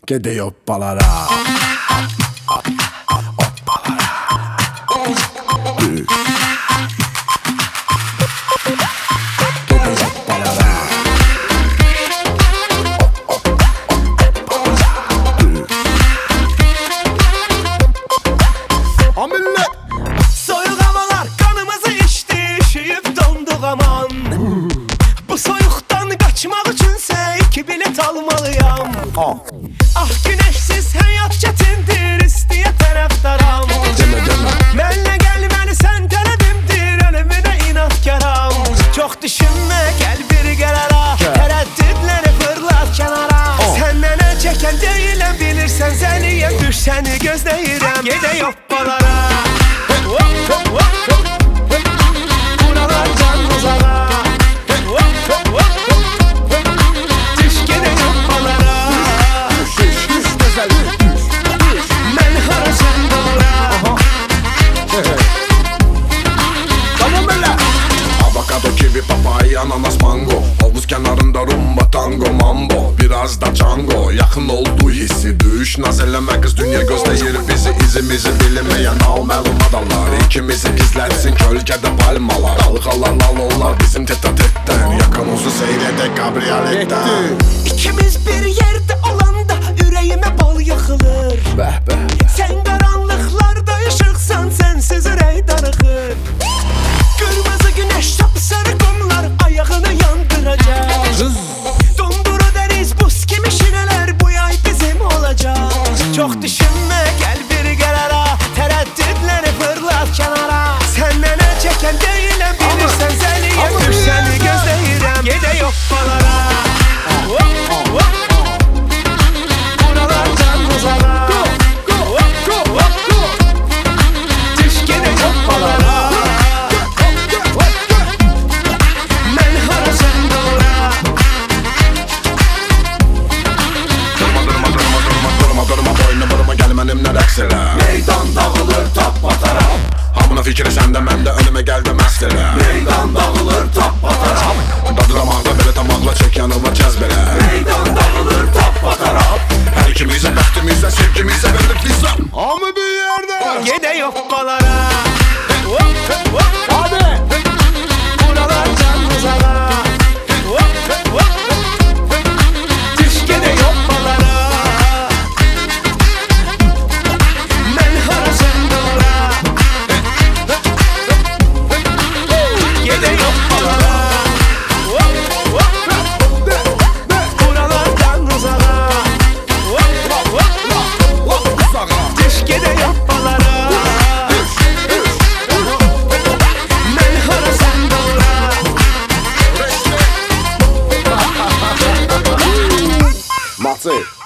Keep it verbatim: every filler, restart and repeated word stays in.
Gedək hoppalara. Soyuqamalar qanımızı içdi, üşüyüb donduq aman. Bu soyuqdan qaçmaq üçünsə iki bilet almalıyam. Ah güneşsiz həyat çətindir, istəyə tərəfdaram. Mənlə gəlməni sən tələbimdir, ölümünə inatkaram. Çox düşünmə, gəl bir qərara, tərəddüdləri fırlat kənara. Səndən əl çəkən deyiləm, bilirsən zəliyəm, düş səni gözləyirəm. Gedək hoppalara. Buralar can uzağa. Düş gedək hoppalara. Mən hara sən doğra. Avokado, kivi, papaya, ananas, mango. Havuz kenarında rumba, tango, mambo. Biraz da Django, yakın olduğu hissi. Düş naz eləmə qız, dünya gözləyir bizi. İzimizi bilinməyən naməlum adamlar İkimizi gizlətsin kölgədə palmalar. Dalğalar lalollar bizim teta-tetdən. Yakamozu seyredək kabrioletdən. İkimiz bir yerdə olanda ürəyimə bal yaxılır. Bəh bəh. Sən qaranlıqlarda işıqsan, sənsiz ürək darıxır. Qırmızı günəş, sapsarı qumlar ayağını yandıracaq. Donduru dəniz, buz kimi şirələr bu yay bizim olacaq. Çox düşünmə, gəl bir qərara, tərəddüdləri fırlat kənara. Səndən əl çəkən deyiləm, bilirsən zəliyəm, düş səni gözləyirəm. Gedək hoppalara. Buralar can uzağa. Düş gedək hoppalara. Mən hara sən doğra. Durma durma durma durma durma durma boynu vurma gel mənimlə rəqs elə. Meydan dağılır tap bataraq. Hamına fikri səndə məndə önümə gəldi məst elə. Meydan dağılır tap bataraq. Dadıramaqda belə tamaqla çək yanıma cəzb elə. Meydan dağılır tap bataraq. Hər ikimizə bəxtimizə sevgimizə verdik bizə. Hamı bir yerdə. Gedək hoppalara. Hadi. Buralar can uzağa. Düş gedək hoppalara. Mən hara sən doğra. Gedək hoppalara. Buralar can uzağa. Düş gedək hoppalara. Mən hara sən doğra. Maçı.